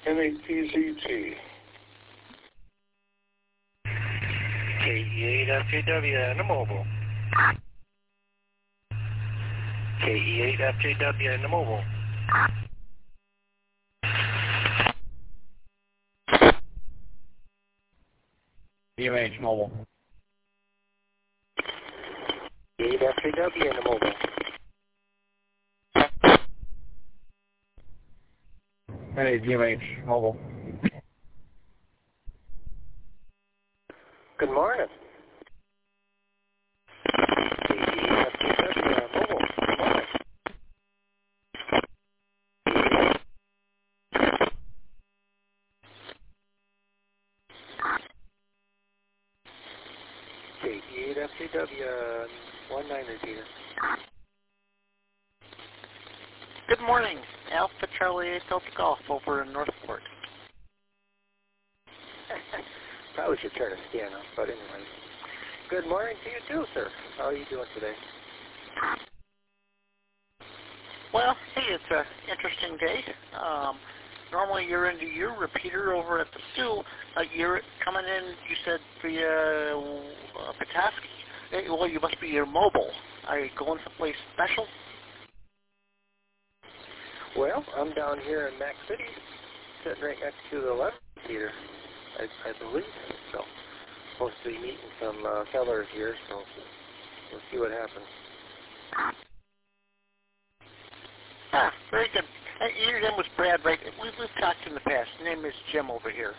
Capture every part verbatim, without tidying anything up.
N A T Z T. K E eight F J W and a mobile. K E eight F J W and a mobile. D M H mobile. eight F J W and a mobile. Hey, D M H mobile. Good morning. K E eight F J W and a mobile. Good morning. K E eight F J W one nine repeater. Good morning, Alpha Charlie eight Delta Golf over in Northport. Probably should turn a scan off, but anyway. Good morning to you too, sir. How are you doing today? Well, hey, it's an interesting day. Um, normally you're into your repeater over at the Sioux. Uh, you're coming in, you said, via uh, Petoskey. Hey, well, you must be your mobile. Are you going someplace special? Well, I'm down here in Mac City, sitting right next to the eleven repeater, I, I believe. So, supposed to be meeting some uh, fellers here, so we'll see what happens. Ah, very good. Hey, your name was Brad, right? We've, we've talked in the past. Your name is Jim over here.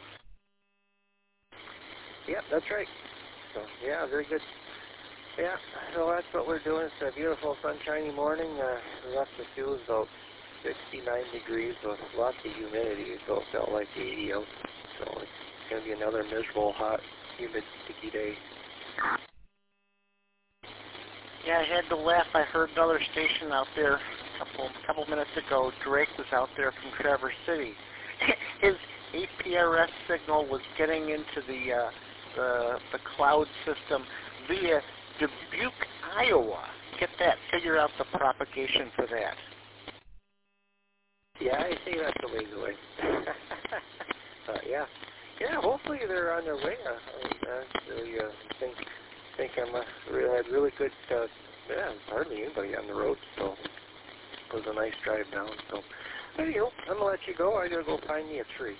Yep, that's right. So, yeah, very good. Yeah, so that's what we're doing. It's a beautiful, sunshiny morning. Uh, we left the Sioux about sixty-nine degrees with lots of humidity, so it felt like eighty out. So it's going to be another miserable, hot, humid, sticky day. Yeah, I had to laugh. I heard another station out there a couple, couple minutes ago. Drake was out there from Traverse City. His A P R S signal was getting into the, uh, the, the cloud system via Dubuque, Iowa. Get that. Figure out the propagation for that. Yeah, I see that's a ways away. uh, yeah. Yeah, hopefully they're on their way. Uh, I really uh, think think I'm uh, really had really good. Uh, yeah, hardly anybody on the road, so it was a nice drive down. So, anyhow, I'm gonna let you go. I gotta go find me a tree.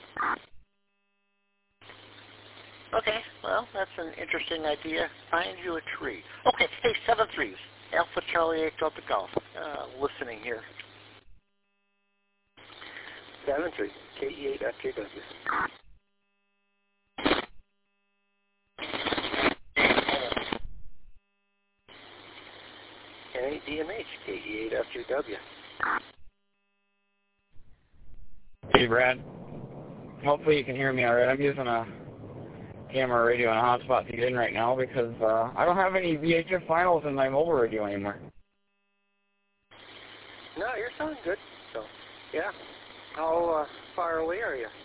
Okay, well, that's an interesting idea. Find you a tree. Okay, hey, seven threes, Alpha Charlie eight Delta Golf. Uh, listening here. Seven three K E eight F J W. N A D M H K E eight F J W. Hey, Brad. Hopefully you can hear me all right. I'm using a camera radio and a hotspot to get in right now because uh, I don't have any V H F finals in my mobile radio anymore. No, you're sounding good. So, yeah. How uh, far away are you?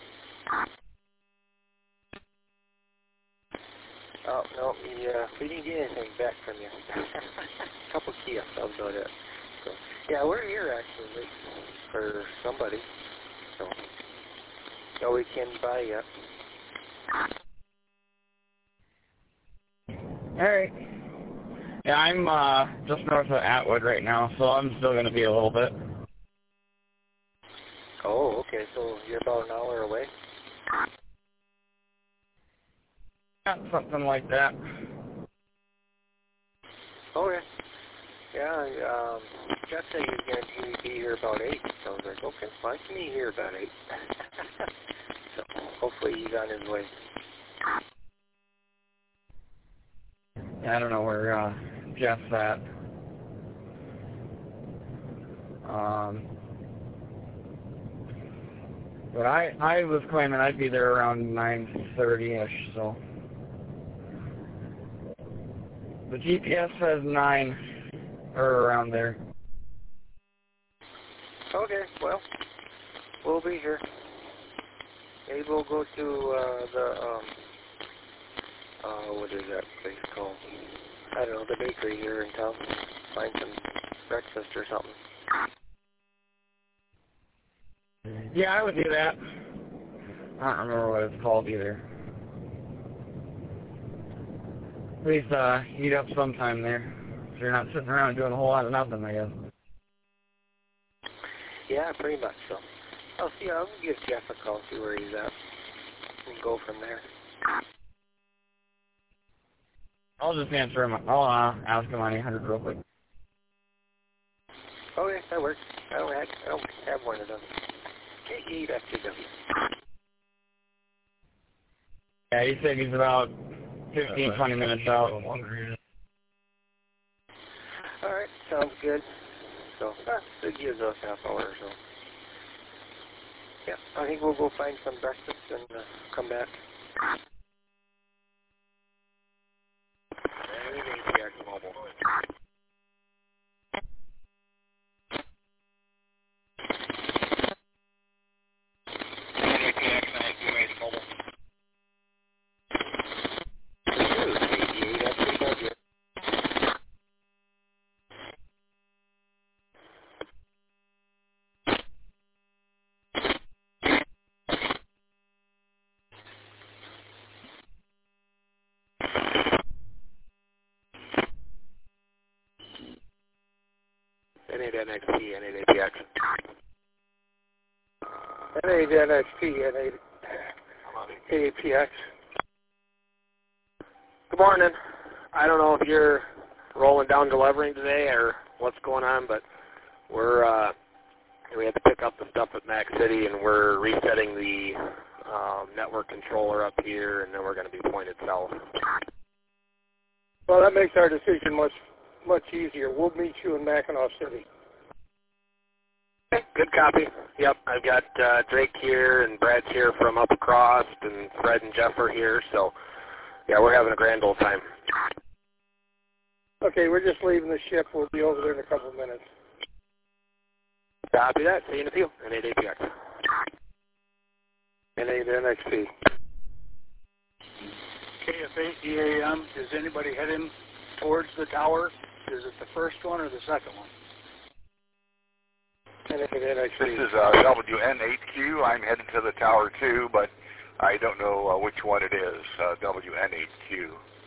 Oh, no, we, uh, we didn't get anything back from you. A couple Kia, that was about it. So, yeah, we're here actually waiting for somebody. So, no, we can't buy yet. All right. Yeah, I'm uh, just north of Atwood right now, so I'm still going to be a little bit. Oh, okay, so you're about an hour away? Yeah, something like that. Oh, yeah. Yeah, um, Jeff said he was going to be here about eight, so I was like, okay, well, I can be here about eight. So hopefully he's on his way. I don't know where uh, Jeff's at. Um, but I, I was claiming I'd be there around nine thirty-ish, so. The G P S says nine, or around there. Okay, well, we'll be here. Maybe we'll go to uh, the, um, uh, what is that place called? I don't know, the bakery here in town. Find some breakfast or something. Yeah, I would do that. I don't remember what it's called either. At least uh, eat up sometime there. So you're not sitting around doing a whole lot of nothing, I guess. Yeah, pretty much so. I'll see. I'll give Jeff a call, see where he's at, and go from there. I'll just answer him. I'll uh, ask him on eight hundred real quick. Oh, yeah, that works. I don't have, I don't have one of them. K E F T W. Yeah, he said he's about fifteen, twenty minutes out. All right, sounds good. So, uh, it gives us half hour or so. Yeah, I think we'll go find some breakfast and uh, come back. And A P X Mobile. N eight N X T, N eight A P X. N eight N X T, N eight A P X. Good morning. I don't know if you're rolling down delivering today or what's going on, but we're uh, we had to pick up the stuff at Mac City, and we're resetting the um, network controller up here, and then we're going to be pointed south. Well, that makes our decision much much easier. We'll meet you in Mackinac City. Okay, good copy. Yep, I've got uh, Drake here, and Brad's here from up across, and Fred and Jeff are here, so yeah, we're having a grand old time. Okay, we're just leaving the ship. We'll be over there in a couple of minutes. Copy that. See you in a few. N eight A P X. N eight N X T. K F eight E A M, is anybody heading towards the tower? Is it the first one or the second one? N eight N X T. This is uh, W N eight Q. I'm heading to the tower too, but I don't know uh, which one it is, uh, W N eight Q.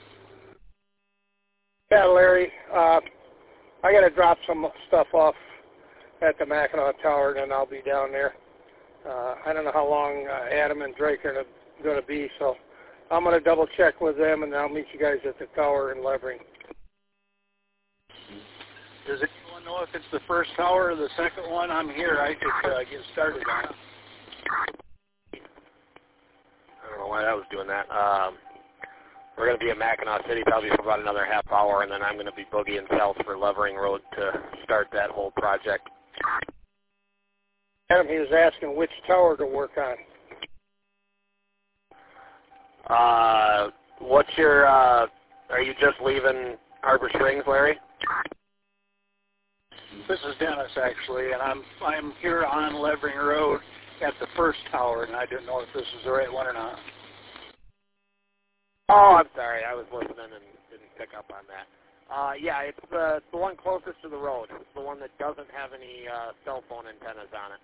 Yeah, Larry, uh, I got to drop some stuff off at the Mackinac Tower, and then I'll be down there. Uh, I don't know how long uh, Adam and Drake are going to be, so I'm going to double check with them, and I'll meet you guys at the tower in Levering. Does anyone know if it's the first tower or the second one? I'm here. I could uh, get started on it. I don't know why I was doing that. Um, we're going to be at Mackinac City probably for about another half hour, and then I'm going to be boogieing south for Levering Road to start that whole project. Adam, he was asking which tower to work on. Uh, what's your, uh, are you just leaving Harbor Springs, Larry? This is Dennis, actually, and I'm I'm here on Levering Road at the first tower, and I didn't know if this was the right one or not. Oh, I'm sorry. I was listening and didn't pick up on that. Uh, yeah, it's the, it's the one closest to the road. It's the one that doesn't have any uh, cell phone antennas on it.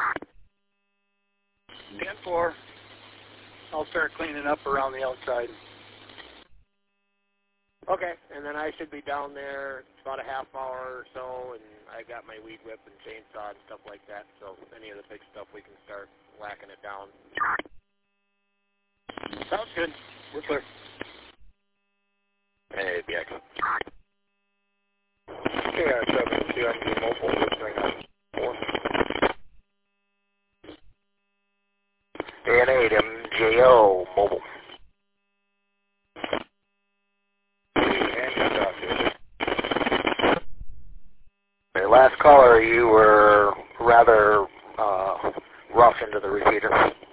ten four. I'll start cleaning up around the outside. Okay, and then I should be down there about a half hour or so, and I got my weed whip and chainsaw and stuff like that, so any of the big stuff we can start whacking it down. Sounds good. We're clear. Hey, B X. Yeah, seven two, I'm the mobile listening on four. N eight M J O mobile. Okay, last caller, you were rather uh, rough into the repeater.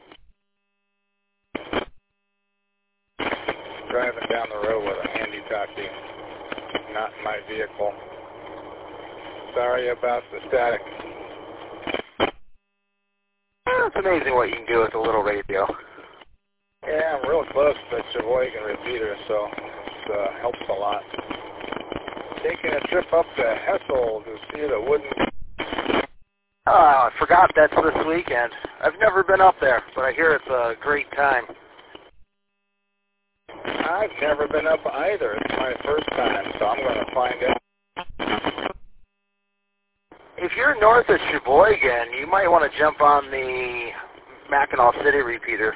Driving down the road with a handy taxi, not in my vehicle. Sorry about the static. It's amazing what you can do with a little radio. Yeah, I'm real close to the Sheboygan repeater, so it uh, helps a lot. Taking a trip up to Hessel to see the wooden... Oh, I forgot that's this weekend. I've never been up there, but I hear it's a great time. I've never been up either. It's my first time, so I'm going to find out. If you're north of Sheboygan, you might want to jump on the Mackinac City repeater.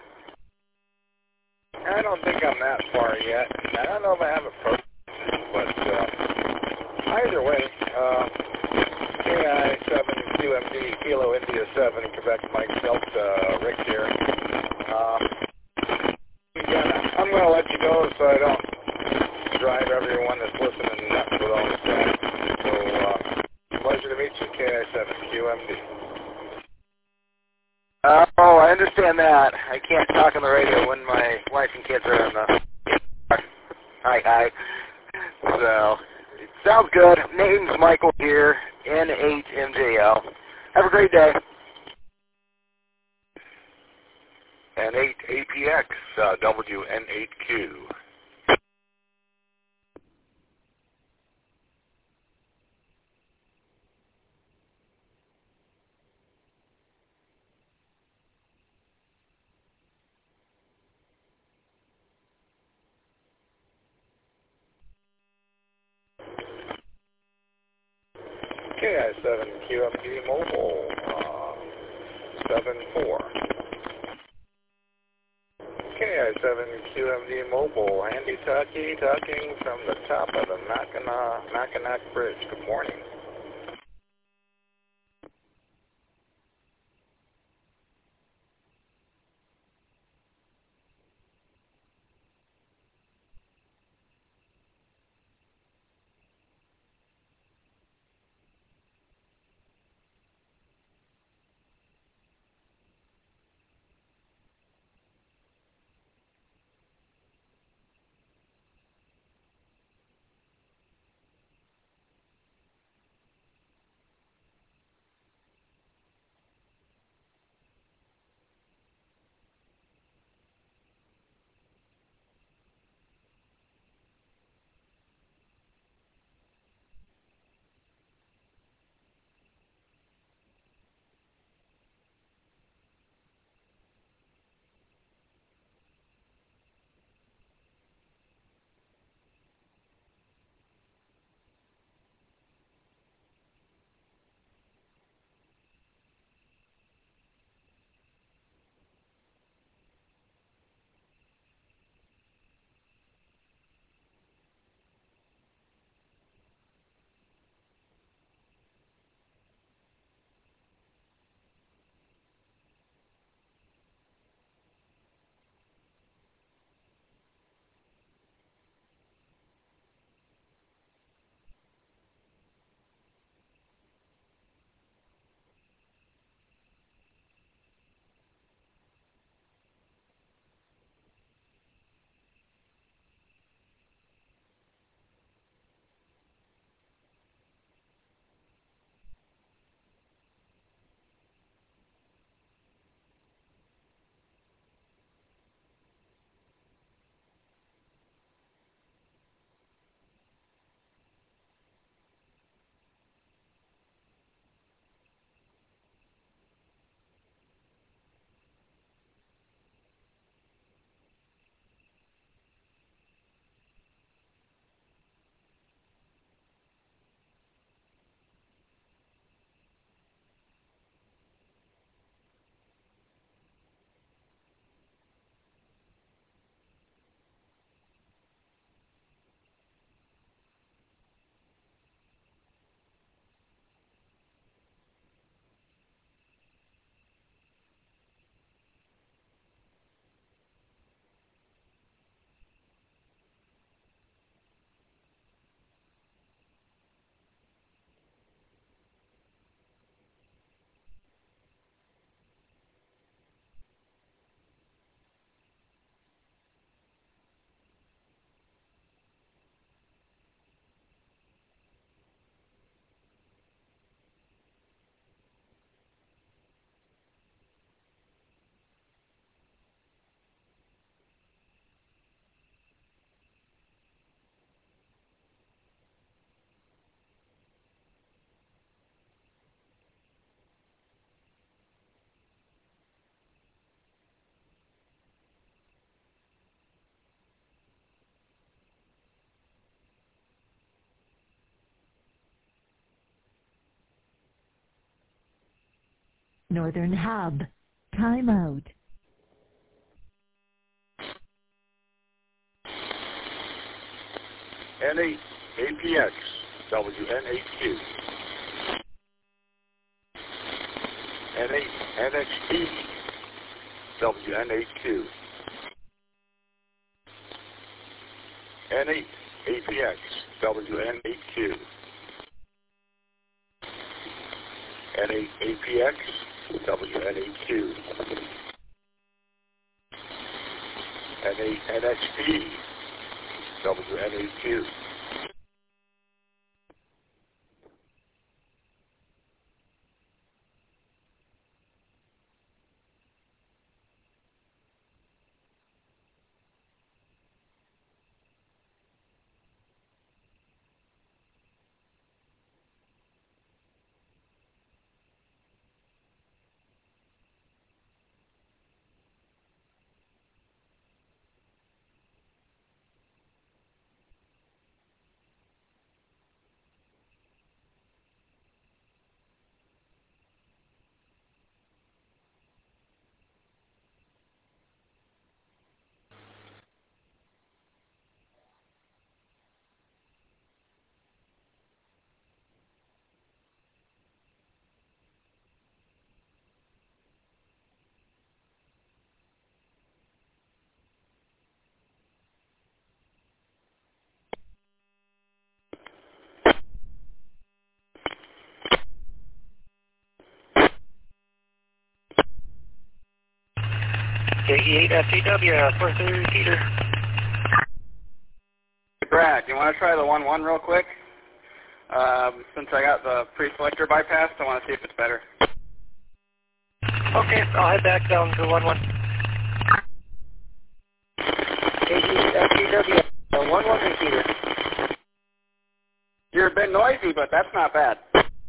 I don't think I'm that far yet. I don't know if I have a pro, but uh, either way, uh, K I seven Q M D Kilo India seven Quebec Mike Delta Rick here. Uh, I'm going to let you go so I don't drive everyone that's listening nuts with all this stuff. So, uh, pleasure to meet you, K I seven Q M D. Uh, oh, I understand that. I can't talk on the radio when my wife and kids are in the hi, hi. So, it sounds good. Name's Michael here, N eight M J L. Have a great day. N eight A P X, uh, W N eight Q. K I seven Q M D Mobile, uh, seven four. K I seven Q M D Mobile, Andy Tucky talking from the top of the Mackinac, Mackinac Bridge. Good morning. Northern Hub. Time out. N eight A P X, W N eight Q. N eight N X P, W N eight Q. N eight A P X, W N eight Q. N eight A P X, W N eight Q. N eight N X P, W N eight Q. K E eight F T W, four thirty repeater. Brad, do you want to try the one one real quick? Um, since I got the pre-selector bypassed, I want to see if it's better. Okay, I'll head back down to one one. K E eight F T W, one one repeater. You're a bit noisy, but that's not bad.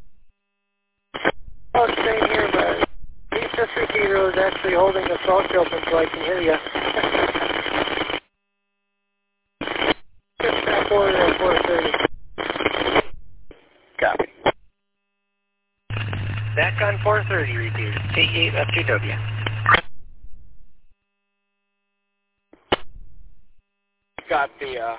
Oh, it's same here, but this repeater is actually holding the salt open so I can hear you. Just back over to four thirty. Copy. Back on four thirty repeater. K E eight F T W. Got the, uh...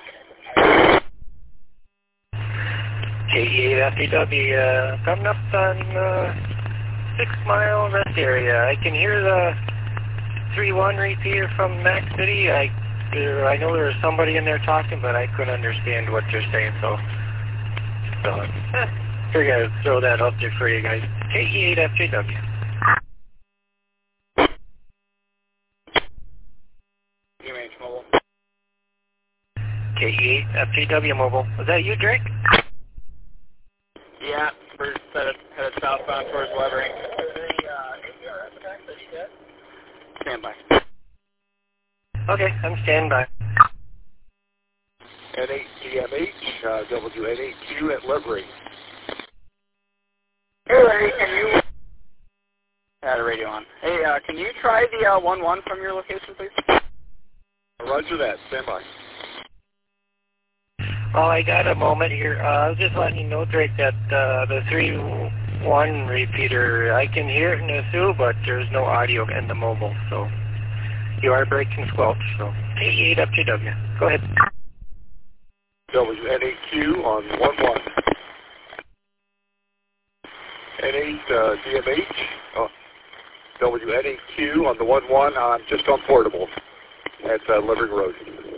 K E eight F T W, uh, coming up on, uh... Six Mile Rest Area. I can hear the three one repeater from Mac City. I uh, I know there was somebody in there talking, but I couldn't understand what they're saying, so so eh, figured I'd throw that up there for you guys. K E eight F T W. U H Mobile. K E eight F T W Mobile. Was that you, Drake? Yeah, we're headed, headed southbound towards Levering. Stand by. Okay, I'm standing by. N eight D M H, uh, W N eight Q at Levering. Hey Larry, can you... Had a radio on. Hey, uh, can you try the uh, one one from your location, please? Roger that, stand by. Oh, I got a moment here. Uh, I was just letting you know, Drake, that uh, the three one repeater, I can hear it in the Sioux, but there's no audio in the mobile, so you are breaking squelch, so K E eight F T W. Go ahead. W N eight Q on one one. N eight uh, D M H, oh, W N eight Q on the one one, I'm just on portable at uh, Levering Road.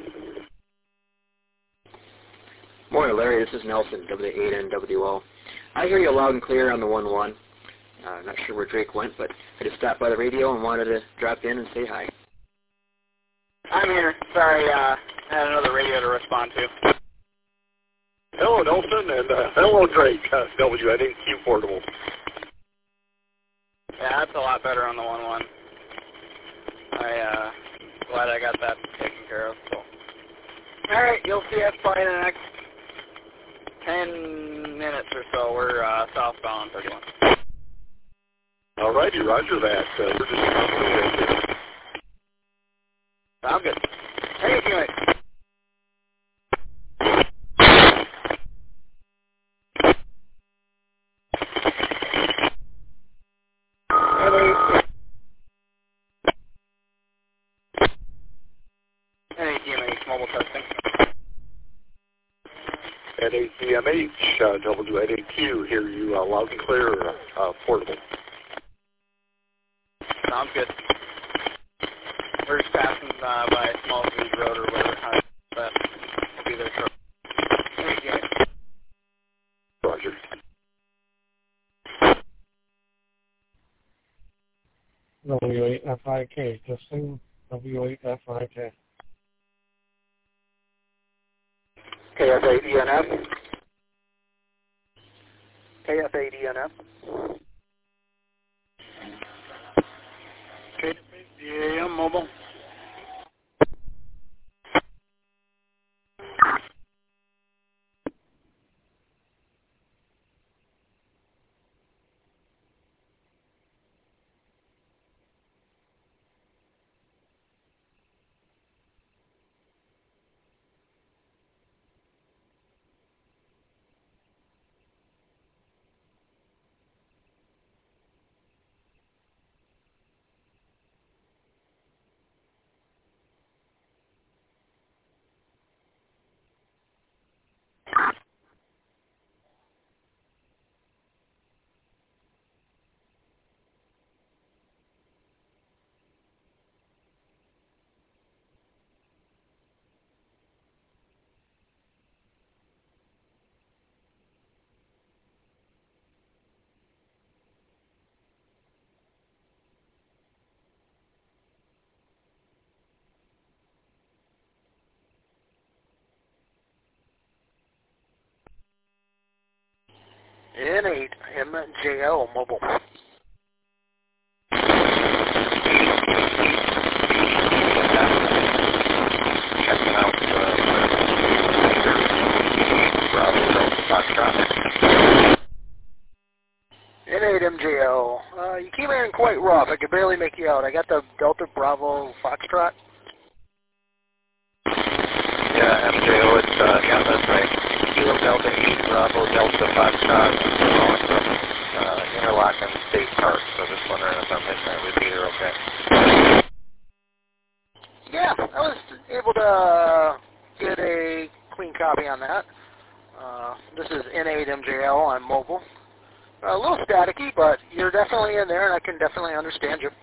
Morning, Larry. This is Nelson, W eight N W O. I hear you loud and clear on the one one. Uh, not sure where Drake went, but I just stopped by the radio and wanted to drop in and say hi. I'm here. Sorry, uh, I had another radio to respond to. Hello, Nelson, and uh, hello, Drake, uh, W N eight Q portable. Yeah, that's a lot better on the one one. I, uh, glad I got that taken care of. So. All right, you'll see us probably in the next ten minutes or so. We're uh, southbound thirty-one. All righty, roger that. Uh, we're just on the way here. Sounds good. Thank you, mate. Hi there, D M H, uh, W N A Q, hear you uh, loud and clear, uh, portable. Sounds good. We're just passing uh, by a small Weed Road or whatever. How that will be there shortly. Thank you. Roger. W eight F I K, testing W eight F I K. K F A D N F. K F A D N F. K F A D A M mobile. N eight M J L mobile. Checking out uh, Bravo Foxtrot. N eight M J L. Uh, you came in quite rough. I could barely make you out. I got the Delta Bravo Foxtrot. Yeah, M J O, it's, uh, yeah, that's right. Kilo Delta eight, Bravo Delta Foxtrot, calling from uh, Interlochen State Park, so just wondering if I'm hitting that repeater okay. Yeah, I was able to get a clean copy on that. Uh, this is N eight M J L. I'm mobile. A little staticky, but you're definitely in there, and I can definitely understand you.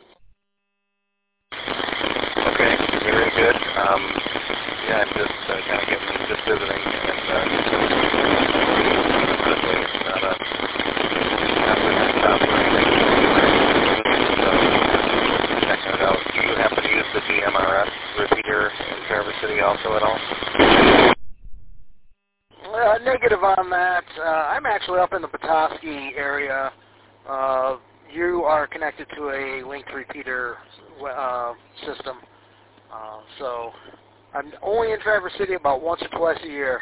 Okay, very good. Um, yeah, I'm just uh, kind of getting, just visiting, and uh, this way it's not a, not a desktop or anything. So, checking it out. Do you happen to use the D M R S repeater in Traverse City also at all? Uh, negative on that. Uh, I'm actually up in the Petoskey area. Uh, you are connected to a linked repeater uh, system. Uh, so I'm only in Traverse City about once or twice a year.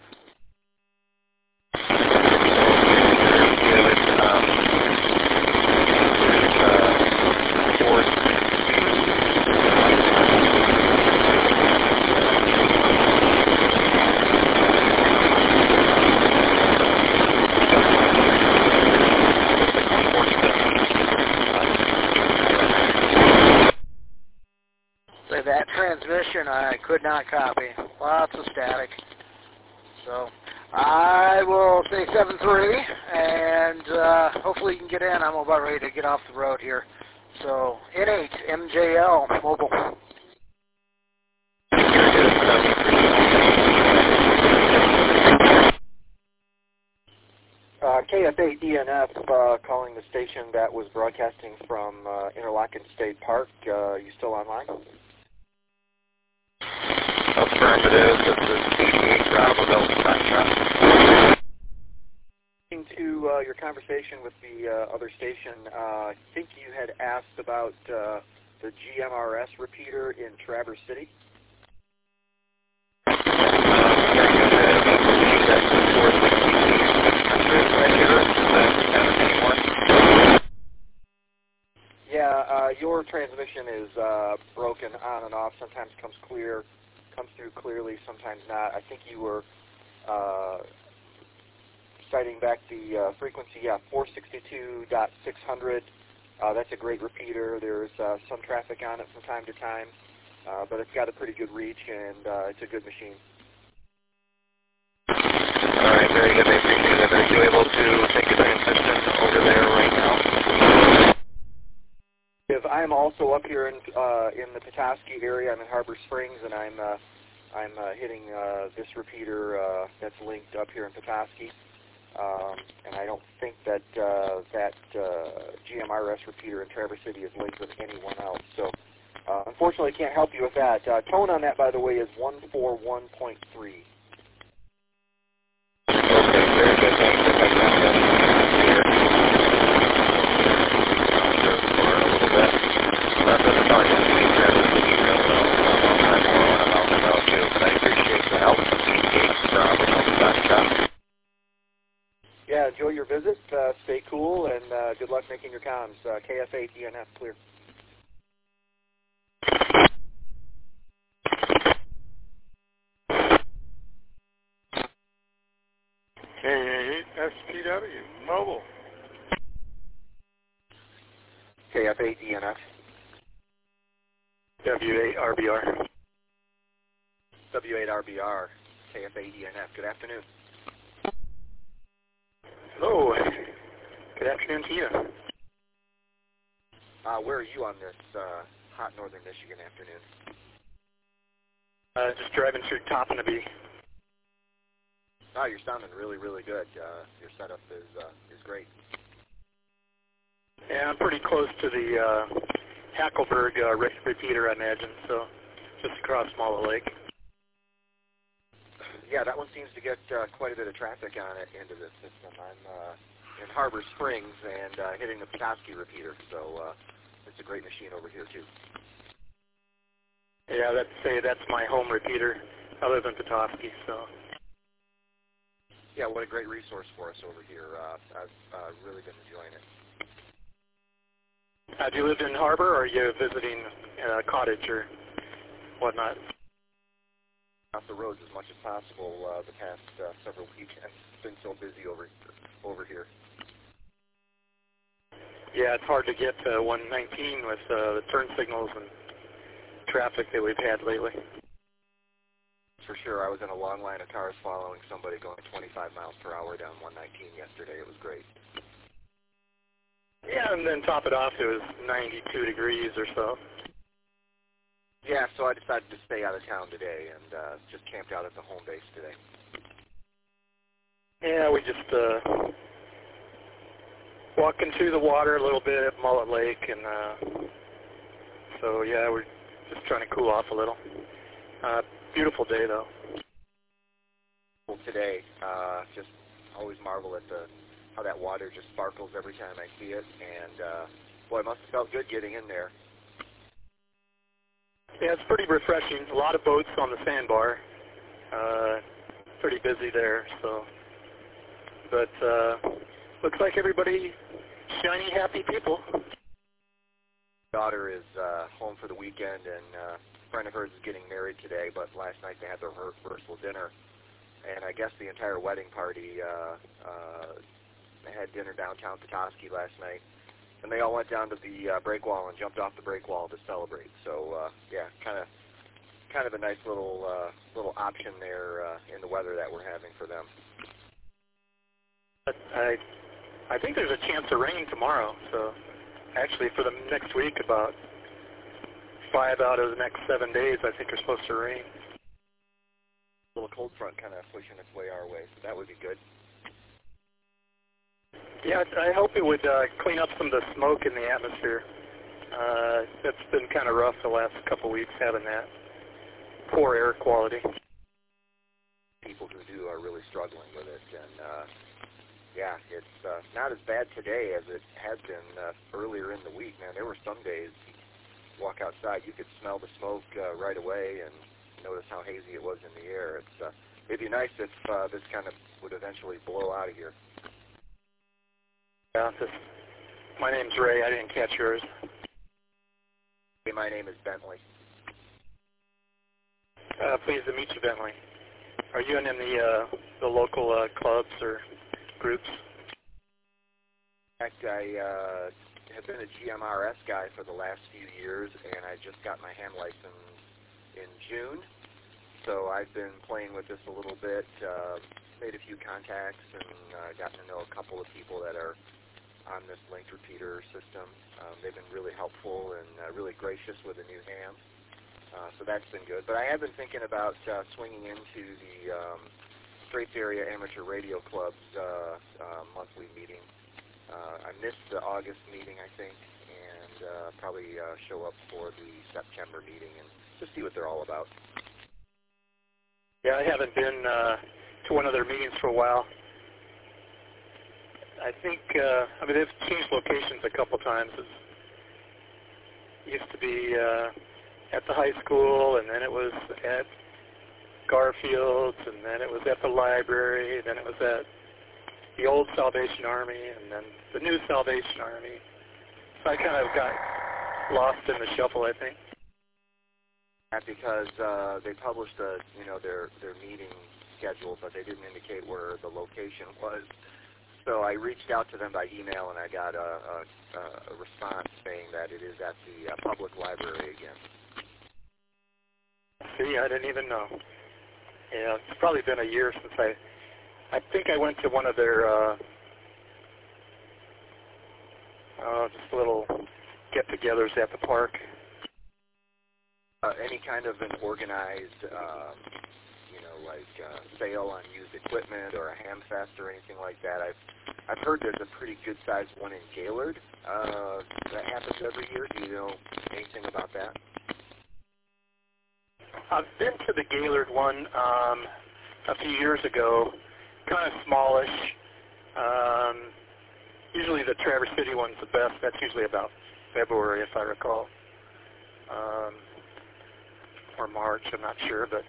So that transmission I could not copy. Lots of static. So I will say seven three, and uh, hopefully you can get in. I'm about ready to get off the road here. So N eight M J L mobile. Uh, K F A D N F uh, calling the station that was broadcasting from uh, Interlochen State Park. Uh, you still online? Affirmative. This is P eight Bravo Delta Foxtrot. To uh, your conversation with the uh, other station, uh, I think you had asked about uh, the G M R S repeater in Traverse City. Yeah, uh, your transmission is uh, broken on and off. Sometimes comes clear, comes through clearly, sometimes not. I think you were uh, citing back the uh, frequency, yeah, four sixty-two point six hundred. Uh, that's a great repeater. There's uh, some traffic on it from time to time, uh, but it's got a pretty good reach, and uh, it's a good machine. All right, very good. I appreciate it. Are you able to take a second system over there right now? If I'm also up here in uh, in the Petoskey area. I'm in Harbor Springs, and I'm uh, I'm uh, hitting uh, this repeater uh, that's linked up here in Petoskey. Um, and I don't think that uh, that uh, G M R S repeater in Traverse City is linked with anyone else. So uh, unfortunately, I can't help you with that. Uh, tone on that, by the way, is one forty-one point three. Okay, very good. Thanks. If I can have that here. For a little bit. That doesn't talk to me, Traverse City, real well. I'm on more on about the road too, but I appreciate the help. Gates from Dutch. Yeah, enjoy your visit. Uh, stay cool, and uh, good luck making your comms. Uh, K F A D N F clear. K A eight S P W, mobile. K F A D N F. W eight R B R. W eight R B R, K F A D N F. Good afternoon. Hello. Good afternoon to you. Uh, where are you on this uh, hot northern Michigan afternoon? Uh, just driving through Toppinabee. Oh, you're sounding really, really good. Uh, your setup is uh, is great. Yeah, I'm pretty close to the uh, Hackleburg uh, re repeater, I imagine, so just across Smollett Lake. Yeah, that one seems to get uh, quite a bit of traffic on it into this system. I'm uh, in Harbor Springs and uh, hitting the Petoskey repeater, so uh, it's a great machine over here too. Yeah, that's say that's my home repeater. I live in Petoskey, so. Yeah, what a great resource for us over here. Uh, I've uh, really been enjoying it. Uh, do you live in Harbor, or are you visiting a cottage or whatnot? Off the roads as much as possible uh, the past uh, several weekends. It's been so busy over over here. Yeah, it's hard to get to one nineteen with uh, the turn signals and traffic that we've had lately. For sure, I was in a long line of cars following somebody going twenty-five miles per hour down one nineteen yesterday. It was great. Yeah, and then top it off, it was ninety-two degrees or so. Yeah, so I decided to stay out of town today and uh, just camped out at the home base today. Yeah, we just uh, walking through the water a little bit at Mullet Lake, and uh, so yeah, we're just trying to cool off a little. Uh, beautiful day though. Today, uh, just always marvel at the how that water just sparkles every time I see it, and uh, boy, it must have felt good getting in there. Yeah, it's pretty refreshing. A lot of boats on the sandbar. Uh, pretty busy there, so. But uh, looks like everybody shiny, happy people. Daughter is uh, home for the weekend, and uh, a friend of hers is getting married today, but last night they had their rehearsal dinner, and I guess the entire wedding party uh, uh, had dinner downtown Petoskey last night. And they all went down to the uh, break wall and jumped off the break wall to celebrate. So uh, yeah, kind of, kind of a nice little uh, little option there uh, in the weather that we're having for them. I, I think there's a chance of rain tomorrow. So actually, for the next week, about five out of the next seven days, I think are supposed to rain. A little cold front kind of pushing its way our way, so that would be good. Yeah, I hope it would uh, clean up some of the smoke in the atmosphere. Uh, it's been kind of rough the last couple of weeks having that poor air quality. People who do are really struggling with it, and uh, yeah, it's uh, not as bad today as it has been uh, earlier in the week. Man, there were some days you walk outside, you could smell the smoke uh, right away and notice how hazy it was in the air. It's uh, it'd be nice if uh, this kind of would eventually blow out of here. Yeah, this, my name's Ray. I didn't catch yours. Hey, my name is Bentley. Uh, pleased to meet you, Bentley. Are you in, in the uh, the local uh, clubs or groups? In fact, I uh, have been a G M R S guy for the last few years, and I just got my ham license in June. So I've been playing with this a little bit, uh, made a few contacts and uh, gotten to know a couple of people that are on this linked repeater system. Um, they've been really helpful and uh, really gracious with a new ham. Uh, so that's been good. But I have been thinking about uh, swinging into the um, Straits Area Amateur Radio Club's uh, uh, monthly meeting. Uh, I missed the August meeting, I think, and uh, probably uh, show up for the September meeting and just see what they're all about. Yeah, I haven't been uh, to one of their meetings for a while. I think, uh, I mean, they've changed locations a couple times. It used to be uh, at the high school, and then it was at Garfield's, and then it was at the library, and then it was at the old Salvation Army, and then the new Salvation Army. So I kind of got lost in the shuffle, I think. Because uh, they published a, you know, their their meeting schedule, but they didn't indicate where the location was. So I reached out to them by email, and I got a, a, a response saying that it is at the uh, public library again. See, I didn't even know. Yeah, it's probably been a year since I, I think I went to one of their, uh, uh, just little get-togethers at the park. Uh, any kind of an organized, um, you know, like uh, sale on used equipment or a ham fest or anything like that. I've I've heard there's a pretty good-sized one in Gaylord uh, that happens every year. Do you know anything about that? I've been to the Gaylord one um, a few years ago, kind of smallish. Um, usually the Traverse City one's the best. That's usually about February, if I recall. Um, or March, I'm not sure, but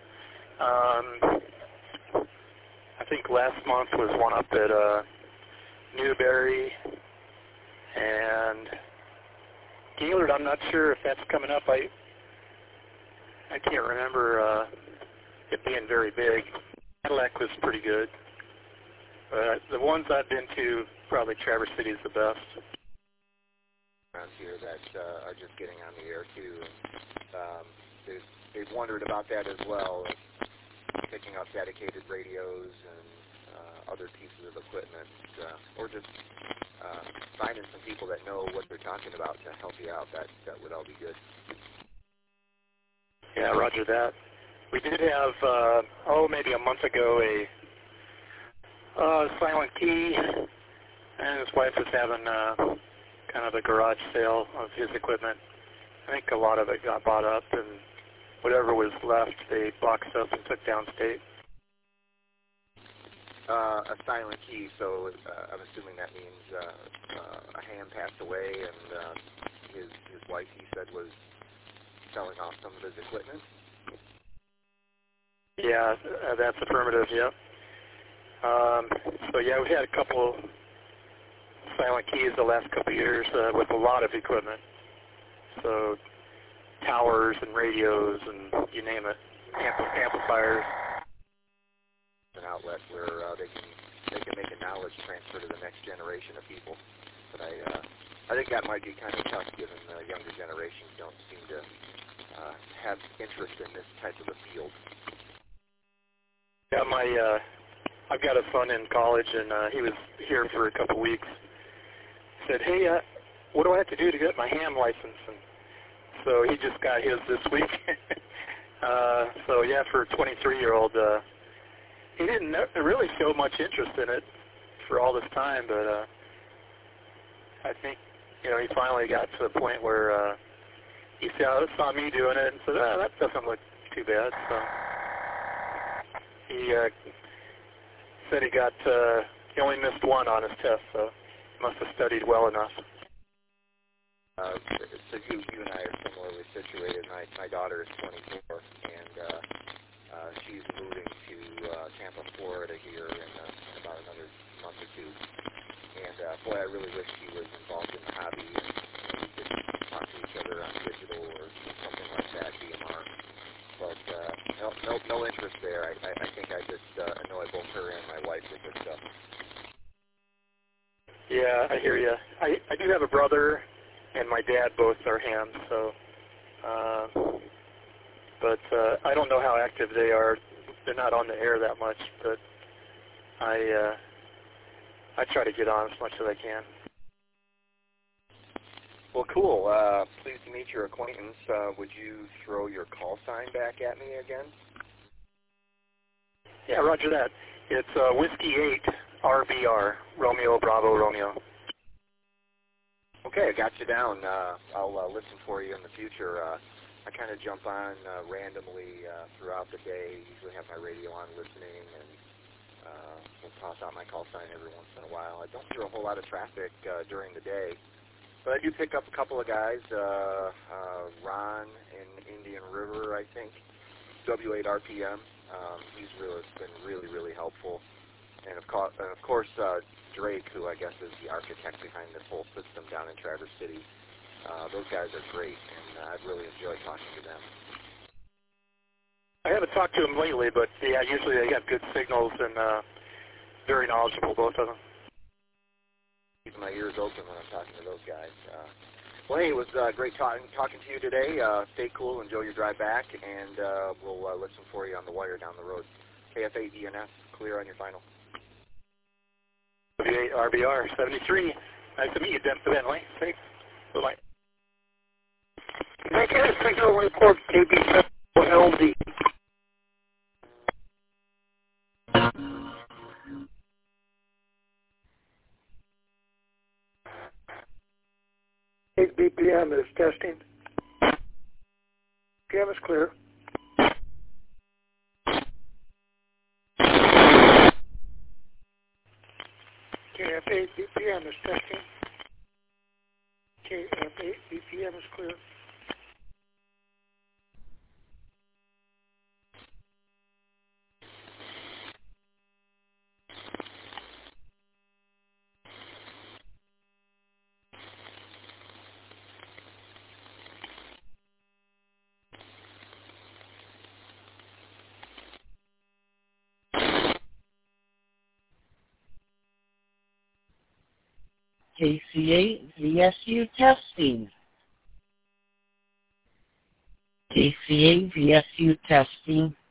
um, I think last month was one up at uh, Newberry, and Gaylord, I'm not sure if that's coming up. I I can't remember uh, it being very big. Cadillac was pretty good, but the ones I've been to, probably Traverse City is the best. Around here that uh, are just getting on the air too. And, um, they've, they've wondered about that as well, picking up dedicated radios and uh, other pieces of equipment, uh, or just uh, finding some people that know what they're talking about to help you out. That that would all be good. Yeah, roger that. We did have, uh, oh, maybe a month ago, a uh, Silent Key, and his wife was having uh, kind of a garage sale of his equipment. I think a lot of it got bought up, and whatever was left, they boxed up and took downstate. Uh, a Silent Key, so uh, I'm assuming that means uh, uh, a ham passed away, and uh, his his wife, he said, was selling off some of his equipment? Yeah, uh, that's affirmative, yeah. Um, so yeah, we had a couple Silent Keys the last couple of years uh, with a lot of equipment. So towers and radios and you name it, ampl- amplifiers. An outlet where uh, they can they can make a knowledge transfer to the next generation of people. But I uh, I think that might be kind of tough given the younger generations don't seem to Uh, have interest in this type of a field. Yeah, my uh, I've got a son in college, and uh, he was here for a couple weeks. Said, "Hey, uh, what do I have to do to get my ham license?" And so he just got his this week. uh, so yeah, for a twenty-three-year-old, uh, he didn't really show much interest in it for all this time, but uh, I think you know he finally got to the point where. Uh, He saw, saw me doing it and said, oh, that doesn't look too bad. So he uh, said he got, uh, he only missed one on his test, so he must have studied well enough. Uh, so you, you and I are similarly situated. My, my daughter is twenty-four, and uh, uh, she's moving to uh, Tampa, Florida here in, uh, in about another month or two. And uh, boy, I really wish she was involved in the hobby and we could talk to each other on digital or something like that, D M R. But uh, no, no, no interest there. I, I, I think I just uh, annoy both her and my wife with this stuff. Yeah, I hear you. I, I do have a brother, and my dad both are hams, so. Uh, but uh, I don't know how active they are. They're not on the air that much, but I uh, I try to get on as much as I can. Well, cool. Uh, pleased to meet your acquaintance. Uh, would you throw your call sign back at me again? Yeah, roger that. It's uh, Whiskey eight R B R, Romeo Bravo Romeo. Okay, I got you down. Uh, I'll uh, listen for you in the future. Uh, I kind of jump on uh, randomly uh, throughout the day. Usually have my radio on listening, and uh, we'll toss out my call sign every once in a while. I don't hear a whole lot of traffic uh, during the day, but I do pick up a couple of guys. Uh, uh, Ron in Indian River, I think, W eight R P M. Um, he's really been really, really helpful. And of, co- and of course, uh, Drake, who I guess is the architect behind this whole system down in Traverse City. Uh, those guys are great, and uh, I've really enjoyed talking to them. I haven't talked to them lately, but yeah, usually they have good signals and uh, very knowledgeable, both of them. Keep my ears open when I'm talking to those guys. Uh, well, hey, it was uh, great talking talking to you today. Uh, stay cool, enjoy your drive back, and uh, we'll uh, listen for you on the wire down the road. K F eight E N S, clear on your final. W eight R B R seventy-three. Nice to meet you, incidentally. Thanks. Bye-bye. Make a signal report, K B seven L D. eight B P M is testing. P M is clear. K F eight B P M is testing. K F eight B P M is clear. K C eight V S U testing. K C eight V S U testing.